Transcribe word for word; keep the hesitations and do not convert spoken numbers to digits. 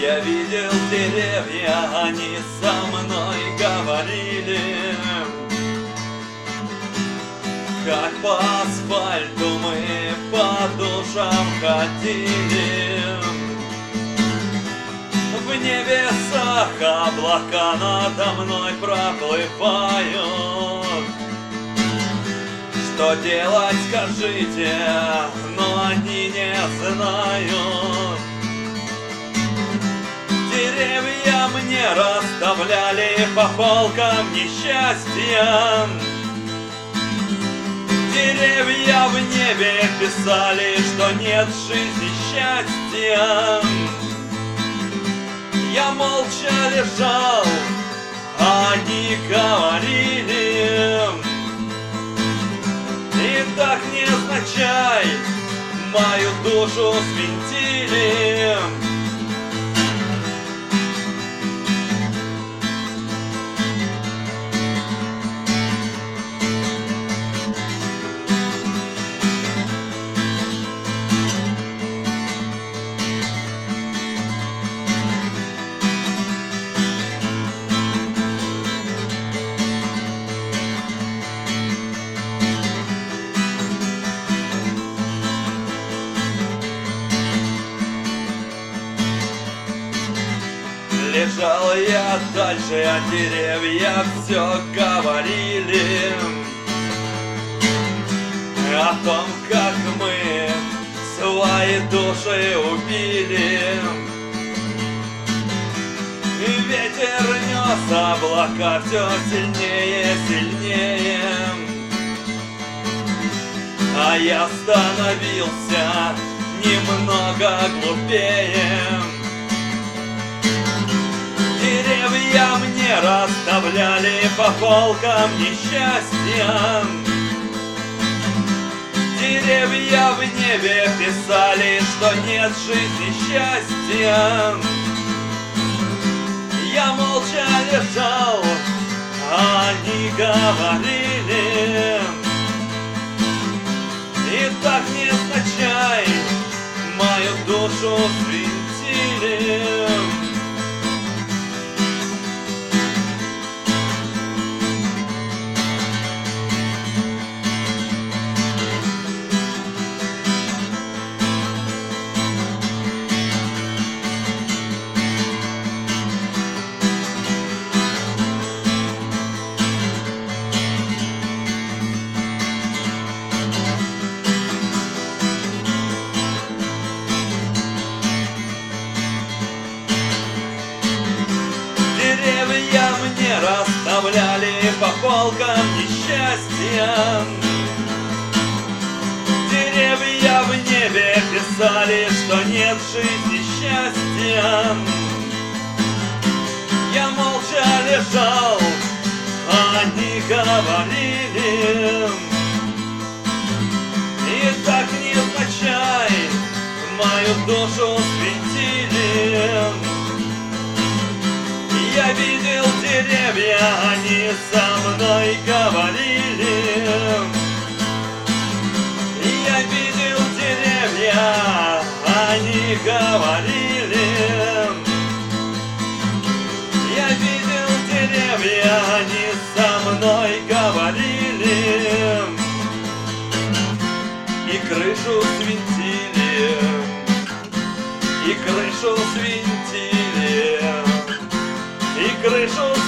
Я видел деревья, они со мной говорили, как по асфальту мы по душам ходили. В небесах облака надо мной проплывают. Что делать, скажите, но они не знают. Деревья мне расставляли по полкам несчастья. Деревья в небе писали, что нет жизни счастья. Я молча лежал, а они говорили: и так невзначай мою душу свинтили. Лежал я дальше, а деревья все говорили о том, как мы свои души убили. И ветер нес облака все сильнее, сильнее, а я становился немного глупее. Деревья мне расставляли по полкам несчастья. Деревья в небе писали, что нет жизни счастья. Я молча лежал, а они говорили: и так невзначай мою душу свинтили. Деревья мне расставляли по полкам несчастья. Деревья в небе писали, что нет жизни счастья. Я молча лежал, а они говорили: и так невзначай мою душу светили. Я видел деревья, они со мной говорили. Я видел деревья, они говорили. Я видел деревья, они со мной говорили. И крышу свинтили, и крышу свинтили, и крышу